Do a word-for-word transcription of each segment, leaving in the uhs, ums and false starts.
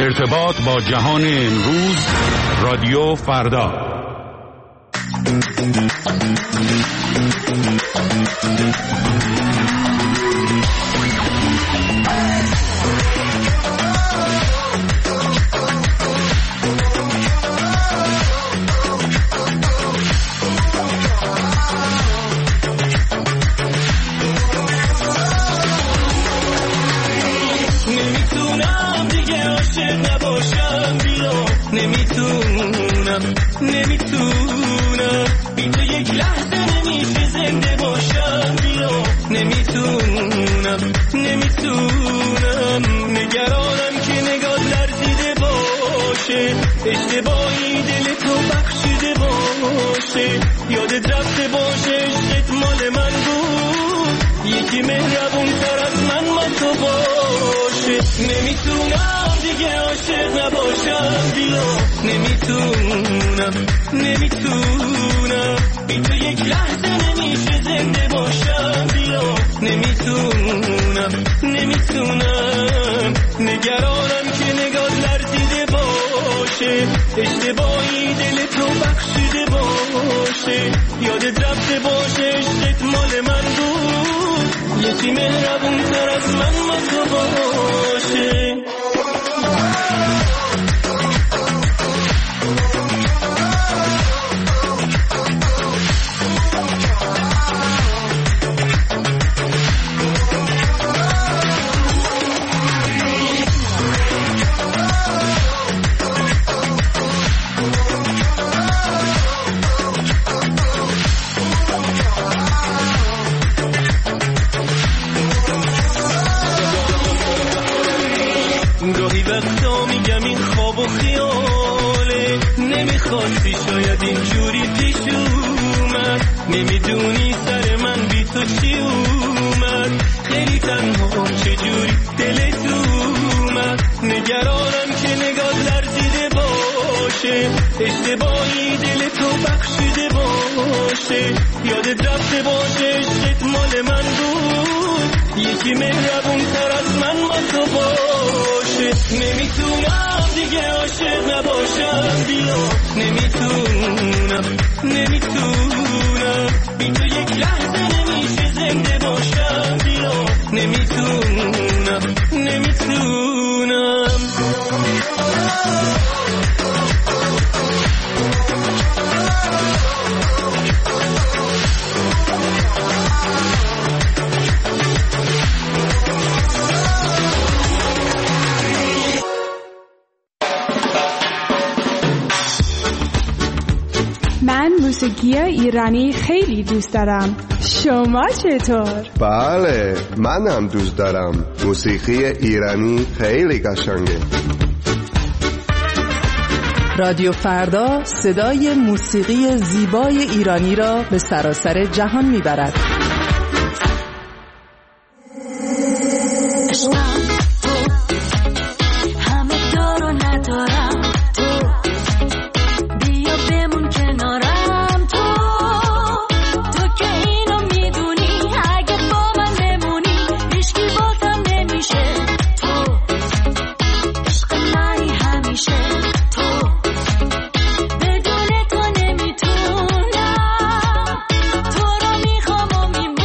ارتباط با جهان امروز، رادیو فردا. نمیتونم نمیتونم بی تو یک لحظه نمیشه زنده باشم بیا نمیتونم نمیتونم نگرانم که نگاه لرزیده باشه اشتباهی دل تو بخشیده باشه یادت رفته باشه عشقت مال من بود یکی مهربون تر از من ما تو باشه نمیتونم دیگه عاشق نباشم بیا نمیتونم نمیتونم بی تو یک لحظه نمیشه زنده باشم بیا نمیتونم نمیتونم نگرانم که نگاه لرزیده باشه اشتباهی دل تو بخشیده باشه یادت رفته باشه عشقت مال من بود یکی مهربون تر از من ما تو باشه گاهی وقتا میگم این خواب و خیاله نمیخواستی شاید اینجوری پیش اومد نمیدونی سر من بی تو چی اومد خیلی تنها چجوری دلت اومد نگرانم که نگاه لرزیده باشه اشتباهی دل تو بخشیده باشه یادت رفته باشه عشقت مال من بود یکی مهربون تر از من ما تو باشه نمیتونم دیگه عاشق نباشم بیا نمیتونم نمیتونم بی تو یک لحظه نمیشه زنده باشم بیا نمیتونم نمیتونم من موسیقی ایرانی خیلی دوست دارم. شما چطور؟ بله، منم دوست دارم. موسیقی ایرانی خیلی قشنگه. رادیو فردا صدای موسیقی زیبای ایرانی را به سراسر جهان میبرد. بدون تو نمیتونم تو رو میخوام و میمونم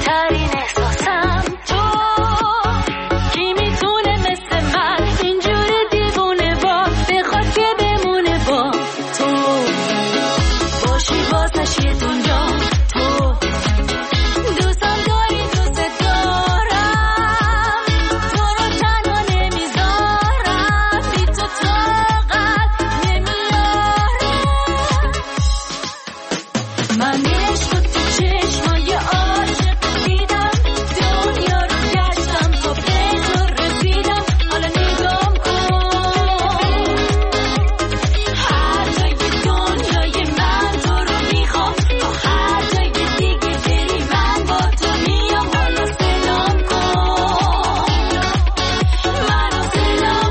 بهترین احساسم تو. کی میتونه مثل من اینجوری دیوونه با بخواد که بمونه با تو، باشی واسش یه دنیا تو. دوستم داری دوست دارم، تو رو تنها نمیذارم، بی تو طاقت نمیارم. من عشق تو چشمای عاشق دیدم، دنیا رو گشتم تا به تو رسیدم. حالا نگام کن، هر جای دنیای من تو رو میخوام، تا هر جای دیگه بری من با تو میام. حالا سلام کن، منو سلام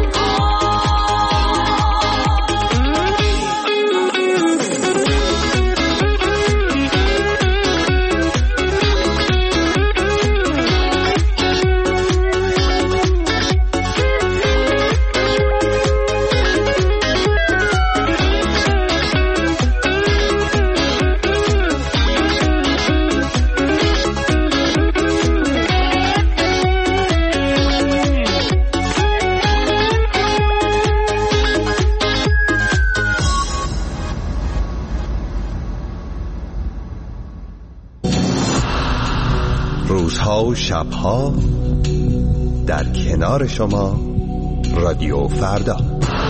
روزها و شبها در کنار شما رادیو فردا.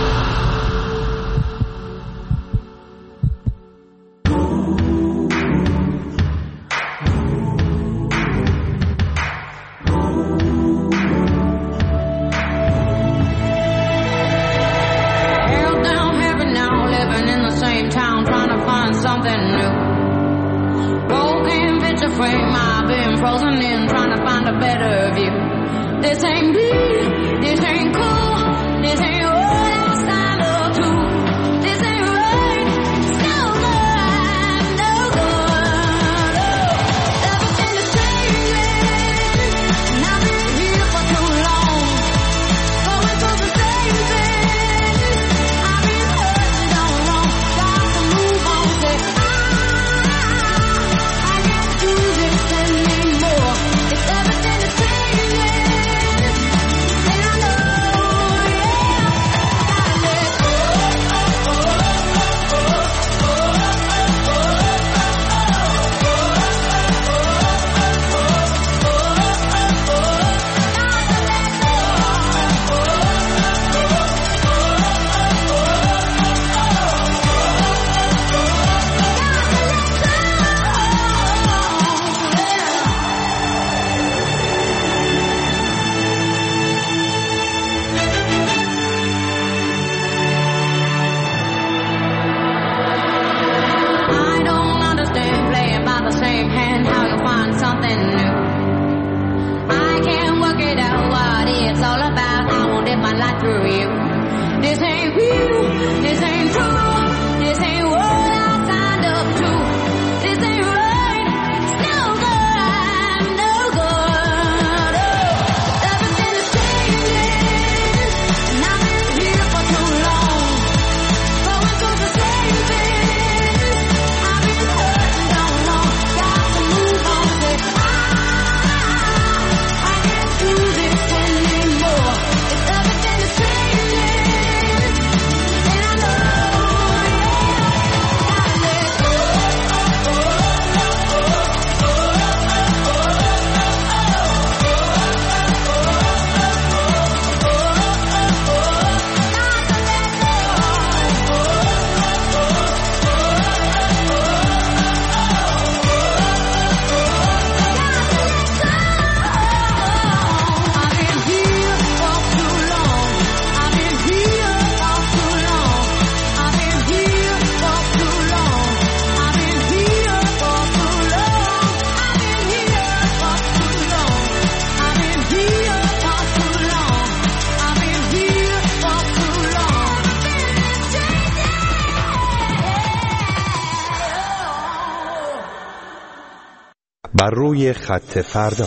بر روی خط فردا.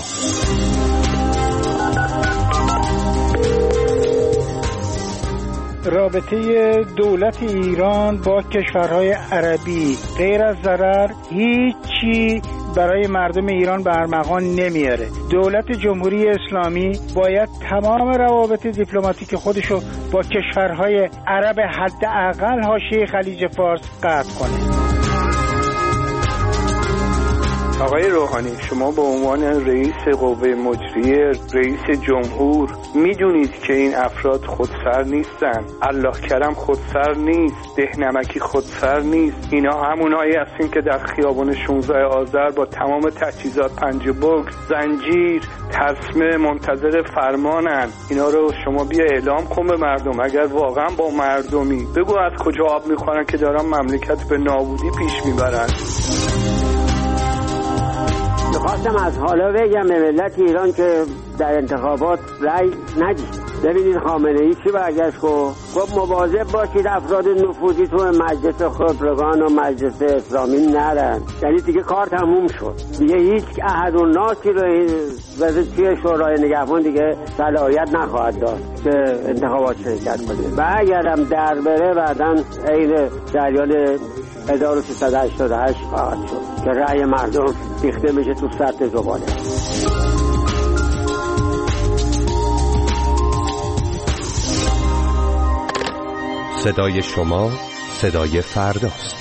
رابطه دولت ایران با کشورهای عربی غیر از ضرر هیچی برای مردم ایران به ارمغان نمیاره. دولت جمهوری اسلامی باید تمام روابط دیپلماتیک خودشو با کشورهای عرب حداقل حاشیه خلیج فارس قطع کنه. آقای روحانی، شما به عنوان رئیس قوه مجریه، رئیس جمهور، میدونید که این افراد خودسر نیستن. الله کرم خودسر نیست، دهنمکی خودسر نیست. اینا همونایی هستین که در خیابان شانزده آذر با تمام تجهیزات پنج بوکس، زنجیر، تسمه منتظر فرمانن. اینا رو شما بیا اعلام کن به مردم. اگر واقعا با مردمی، بگو از کجا آب میخورن که دارن مملکت به نابودی پیش میبرن. میخواستم از حالا بگم به ملت ایران که در انتخابات رأی ندید. ببینید خامنه ای چی برگشت گفت؟ گفت مواظب باشید افراد نفوذی تو مجلس خبرگان و مجلس اسلامی نرن. یعنی دیگه کار تموم شد، دیگه هیچ احد و ناسی رو توی شورای نگهبان دیگه صلاحیت نخواهد داشت که انتخابات شرکت کنه. و اگرم در بره بعداً عین جریان هزار و سیصد و هشتاد و هشت خواهد شد که رأی مردم ریخته میشه تو سطح زباله. صدای شما صدای فرداست.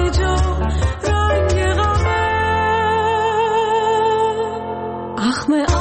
زخم